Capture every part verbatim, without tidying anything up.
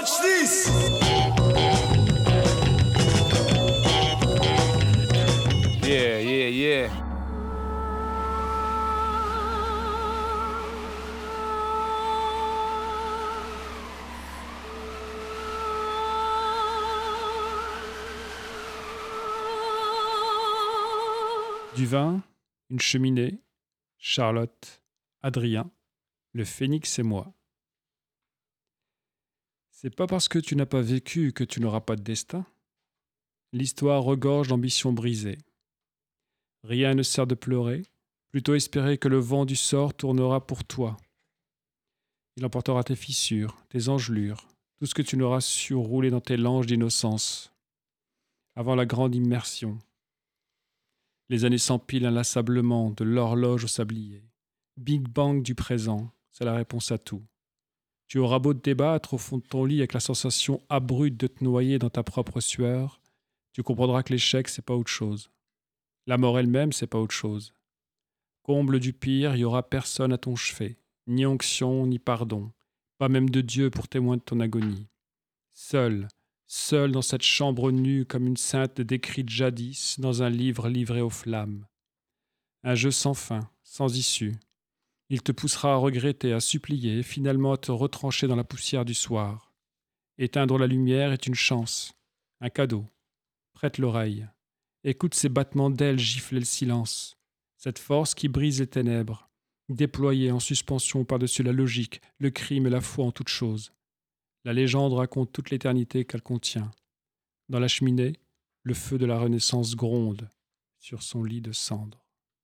Watch this. Yeah, yeah, yeah. Du vin, une cheminée, Charlotte, Adrien, le phénix et moi. C'est pas parce que tu n'as pas vécu que tu n'auras pas de destin. L'histoire regorge d'ambitions brisées. Rien ne sert de pleurer, plutôt espérer que le vent du sort tournera pour toi. Il emportera tes fissures, tes engelures, tout ce que tu n'auras su rouler dans tes langes d'innocence. Avant la grande immersion, les années s'empilent inlassablement de l'horloge au sablier. Big Bang du présent, c'est la réponse à tout. Tu auras beau te débattre au fond de ton lit avec la sensation abrupte de te noyer dans ta propre sueur, tu comprendras que l'échec, c'est pas autre chose. La mort elle-même, c'est pas autre chose. Comble du pire, il y aura personne à ton chevet, ni onction, ni pardon, pas même de Dieu pour témoin de ton agonie. Seul, seul dans cette chambre nue comme une sainte décrite jadis dans un livre livré aux flammes. Un jeu sans fin, sans issue. Il te poussera à regretter, à supplier, et finalement à te retrancher dans la poussière du soir. Éteindre la lumière est une chance, un cadeau. Prête l'oreille. Écoute ces battements d'ailes gifler le silence. Cette force qui brise les ténèbres, déployée en suspension par-dessus la logique, le crime et la foi en toute chose. La légende raconte toute l'éternité qu'elle contient. Dans la cheminée, le feu de la Renaissance gronde sur son lit de cendres.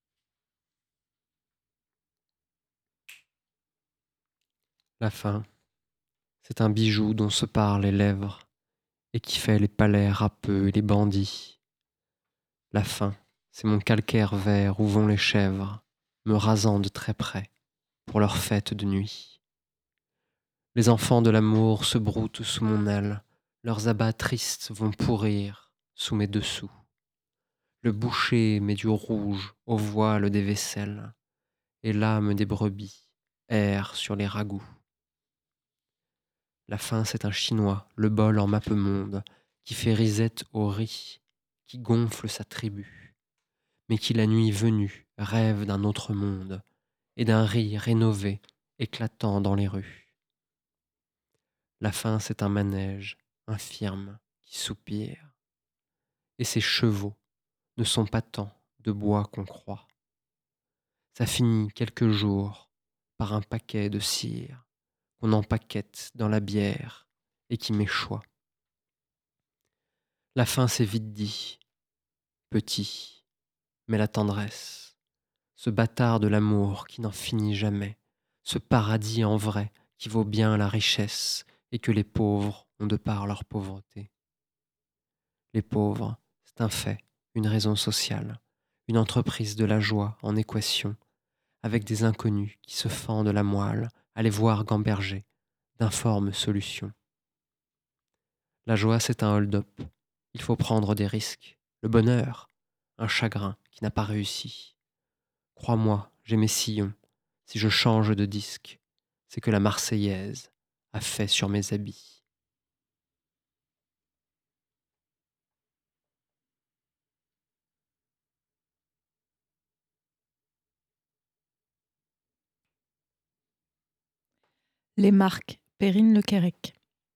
La fin, c'est un bijou dont se parlent les lèvres et qui fait les palais râpeux et les bandits. La fin, c'est mon calcaire vert où vont les chèvres, me rasant de très près pour leur fête de nuit. Les enfants de l'amour se broutent sous mon aile, leurs abats tristes vont pourrir sous mes dessous. Le boucher met du rouge au voile des vaisselles, et l'âme des brebis erre sur les ragoûts. La fin, c'est un Chinois, le bol en mappemonde, qui fait risette au riz, qui gonfle sa tribu, mais qui la nuit venue rêve d'un autre monde et d'un riz rénové éclatant dans les rues. La fin, c'est un manège infirme qui soupire, et ses chevaux ne sont pas tant de bois qu'on croit. Ça finit quelques jours par un paquet de cire qu'on empaquette dans la bière et qui m'échoit. La fin, c'est vite dit, petit, mais la tendresse, ce bâtard de l'amour qui n'en finit jamais, ce paradis en vrai qui vaut bien la richesse et que les pauvres ont de par leur pauvreté. Les pauvres, c'est un fait, une raison sociale, une entreprise de la joie en équation, avec des inconnus qui se fendent la moelle à les voir gamberger d'informes solutions. La joie, c'est un hold-up. Il faut prendre des risques. Le bonheur, un chagrin qui n'a pas réussi. Crois-moi, j'ai mes sillons. Si je change de disque, c'est que la Marseillaise a fait sur mes habits. Les marques, Perrine Lequerec.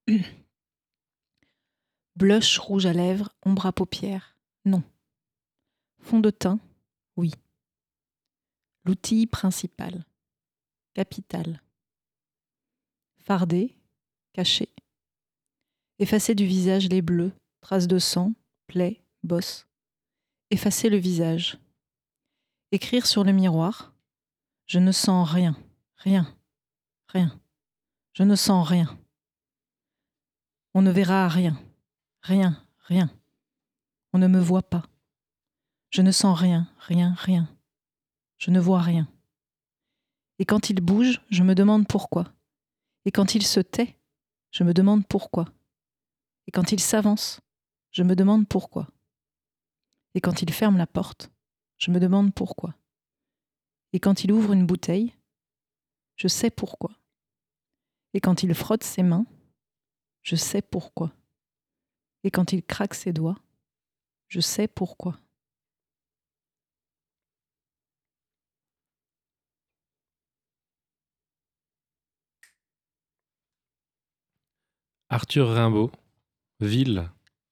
Blush rouge à lèvres, ombre à paupières, non. Fond de teint, oui. L'outil principal, capital. Fardé, caché. Effacer du visage les bleus, traces de sang, plaies, bosses. Effacer le visage. Écrire sur le miroir, je ne sens rien, rien, rien. Je ne sens rien. On ne verra rien. Rien, rien. On ne me voit pas. Je ne sens rien, rien, rien. Je ne vois rien. Et quand il bouge, je me demande pourquoi. Et quand il se tait, je me demande pourquoi. Et quand il s'avance, je me demande pourquoi. Et quand il ferme la porte, je me demande pourquoi. Et quand il ouvre une bouteille, je sais pourquoi. Et quand il frotte ses mains, je sais pourquoi. Et quand il craque ses doigts, je sais pourquoi. Arthur Rimbaud, Villes.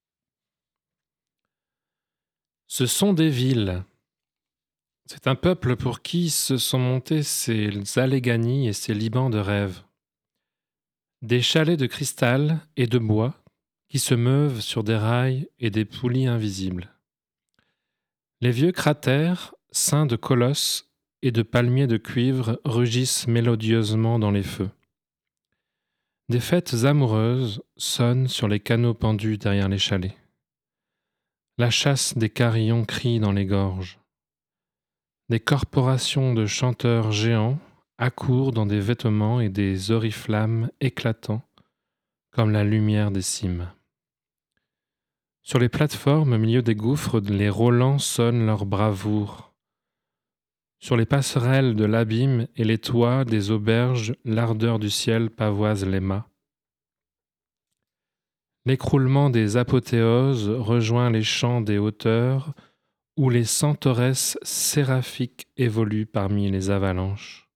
Ce sont des villes. C'est un peuple pour qui se sont montés ces Alléghanies et ces Libans de rêve. Des chalets de cristal et de bois qui se meuvent sur des rails et des poulies invisibles. Les vieux cratères, ceints de colosses et de palmiers de cuivre, rugissent mélodieusement dans les feux. Des fêtes amoureuses sonnent sur les canaux pendus derrière les chalets. La chasse des carillons crie dans les gorges. Des corporations de chanteurs géants accourent dans des vêtements et des oriflammes éclatants comme la lumière des cimes. Sur les plateformes au milieu des gouffres, les Rolands sonnent leur bravoure. Sur les passerelles de l'abîme et les toits des auberges, l'ardeur du ciel pavoise les mâts. L'écroulement des apothéoses rejoint les champs des hauteurs où les centauresses séraphiques évoluent parmi les avalanches.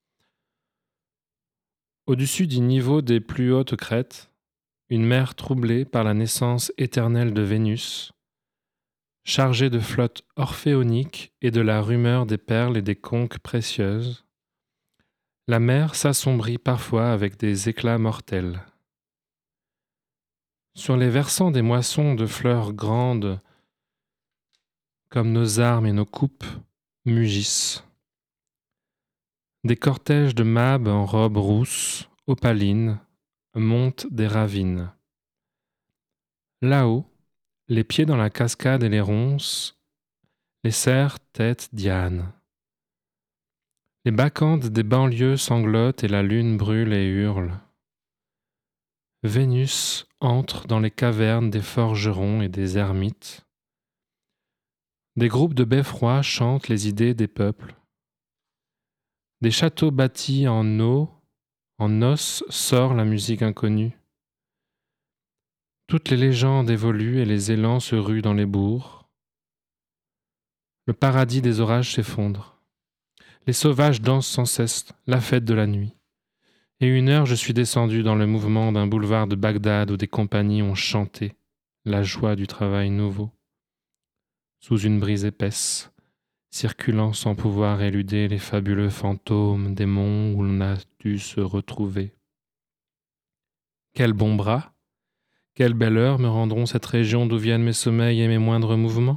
Au-dessus du niveau des plus hautes crêtes, une mer troublée par la naissance éternelle de Vénus, chargée de flottes orphéoniques et de la rumeur des perles et des conques précieuses, la mer s'assombrit parfois avec des éclats mortels. Sur les versants des moissons de fleurs grandes, comme nos armes et nos coupes, mugissent. Des cortèges de mâbes en robes rousses, opalines, montent des ravines. Là-haut, les pieds dans la cascade et les ronces, les cerfs têtent Diane. Les bacchantes des banlieues sanglotent et la lune brûle et hurle. Vénus entre dans les cavernes des forgerons et des ermites. Des groupes de beffrois chantent les idées des peuples. Des châteaux bâtis en eau, en os sort la musique inconnue. Toutes les légendes évoluent et les élans se ruent dans les bourgs. Le paradis des orages s'effondre. Les sauvages dansent sans cesse la fête de la nuit. Et une heure, je suis descendu dans le mouvement d'un boulevard de Bagdad où des compagnies ont chanté la joie du travail nouveau. Sous une brise épaisse, circulant sans pouvoir éluder les fabuleux fantômes des monts où l'on a dû se retrouver. Quel bon bras, quelle belle heure me rendront cette région d'où viennent mes sommeils et mes moindres mouvements?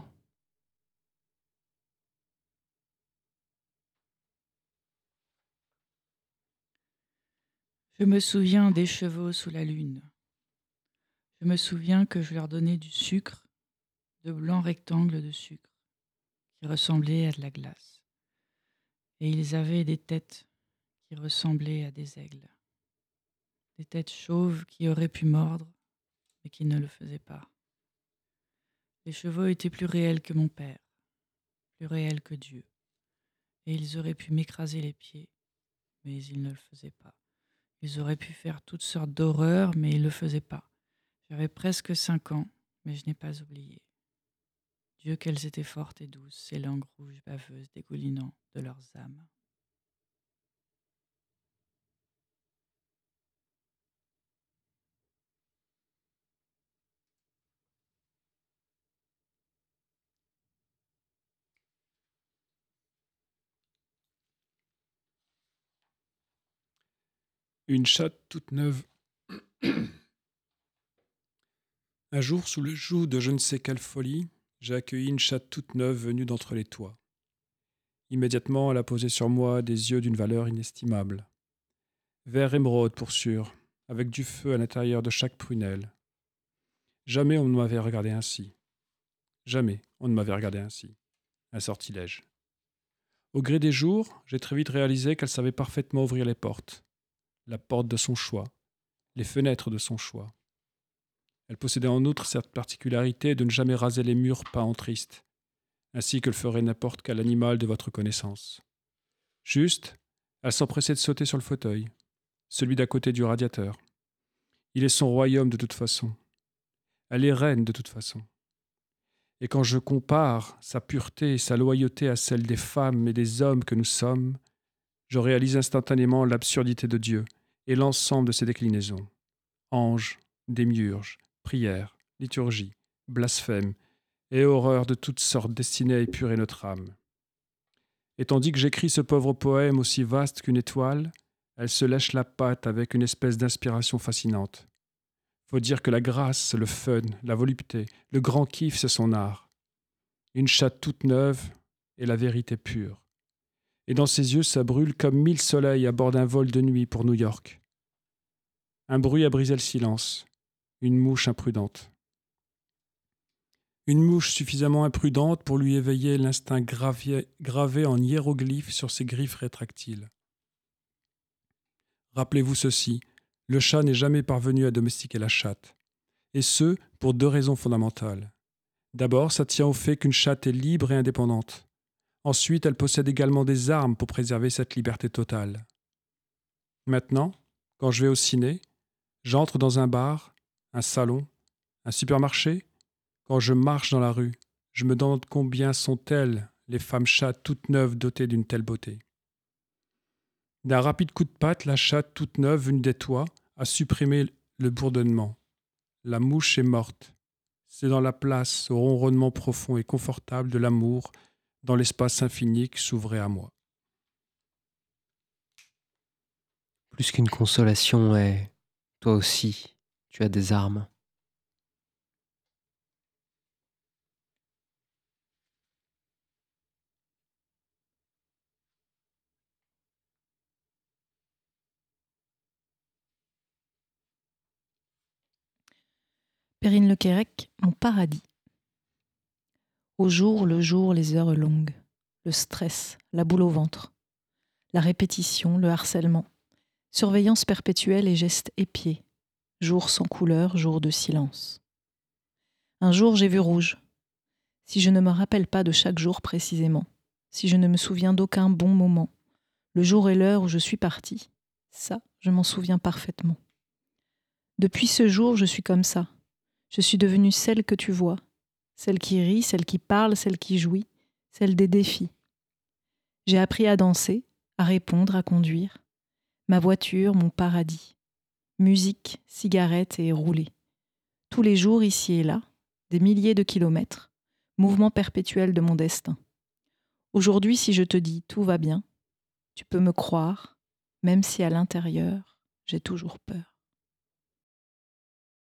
Je me souviens des chevaux sous la lune. Je me souviens que je leur donnais du sucre, de blancs rectangles de sucre, qui ressemblaient à de la glace. Et ils avaient des têtes qui ressemblaient à des aigles. Des têtes chauves qui auraient pu mordre, mais qui ne le faisaient pas. Les chevaux étaient plus réels que mon père, plus réels que Dieu. Et ils auraient pu m'écraser les pieds, mais ils ne le faisaient pas. Ils auraient pu faire toutes sortes d'horreurs, mais ils ne le faisaient pas. J'avais presque cinq ans, mais je n'ai pas oublié. Dieu, qu'elles étaient fortes et douces, ces langues rouges baveuses dégoulinant de leurs âmes. Une chatte toute neuve. Un jour, sous le joug de je ne sais quelle folie, j'ai accueilli une chatte toute neuve venue d'entre les toits. Immédiatement, elle a posé sur moi des yeux d'une valeur inestimable. Vert émeraude pour sûr, avec du feu à l'intérieur de chaque prunelle. Jamais on ne m'avait regardé ainsi. Jamais on ne m'avait regardé ainsi. Un sortilège. Au gré des jours, j'ai très vite réalisé qu'elle savait parfaitement ouvrir les portes. La porte de son choix, les fenêtres de son choix. Elle possédait en outre cette particularité de ne jamais raser les murs peints en triste, ainsi que le ferait n'importe quel animal de votre connaissance. Juste, elle s'empressait de sauter sur le fauteuil, celui d'à côté du radiateur. Il est son royaume de toute façon. Elle est reine de toute façon. Et quand je compare sa pureté et sa loyauté à celle des femmes et des hommes que nous sommes, je réalise instantanément l'absurdité de Dieu et l'ensemble de ses déclinaisons. Anges, démiurges, prières, liturgie, blasphème et horreurs de toutes sortes destinées à épurer notre âme. Et tandis que j'écris ce pauvre poème aussi vaste qu'une étoile, elle se lèche la patte avec une espèce d'inspiration fascinante. Faut dire que la grâce, le fun, la volupté, le grand kiff, c'est son art. Une chatte toute neuve et la vérité pure. Et dans ses yeux, ça brûle comme mille soleils à bord d'un vol de nuit pour New York. Un bruit a brisé le silence. Une mouche imprudente. Une mouche suffisamment imprudente pour lui éveiller l'instinct gravé, gravé en hiéroglyphes sur ses griffes rétractiles. Rappelez-vous ceci, le chat n'est jamais parvenu à domestiquer la chatte. Et ce, pour deux raisons fondamentales. D'abord, ça tient au fait qu'une chatte est libre et indépendante. Ensuite, elle possède également des armes pour préserver cette liberté totale. Maintenant, quand je vais au ciné, j'entre dans un bar, un salon, un supermarché. Quand je marche dans la rue, je me demande combien sont-elles, les femmes chattes toutes neuves dotées d'une telle beauté. D'un rapide coup de patte, la chatte toute neuve venue des toits a supprimé le bourdonnement. La mouche est morte. C'est dans la place au ronronnement profond et confortable de l'amour, dans l'espace infini qui s'ouvrait à moi. Plus qu'une consolation est, toi aussi, tu as des armes. Perrine Lequerec, mon paradis. Au jour, le jour, les heures longues, le stress, la boule au ventre, la répétition, le harcèlement, surveillance perpétuelle et gestes épiés, jour sans couleur, jour de silence. Un jour, j'ai vu rouge. Si je ne me rappelle pas de chaque jour précisément, si je ne me souviens d'aucun bon moment, le jour et l'heure où je suis partie, ça, je m'en souviens parfaitement. Depuis ce jour, je suis comme ça. Je suis devenue celle que tu vois, celle qui rit, celle qui parle, celle qui jouit, celle des défis. J'ai appris à danser, à répondre, à conduire. Ma voiture, mon paradis. Musique, cigarette et rouler. Tous les jours, ici et là, des milliers de kilomètres, mouvement perpétuel de mon destin. Aujourd'hui, si je te dis tout va bien, tu peux me croire, même si à l'intérieur, j'ai toujours peur.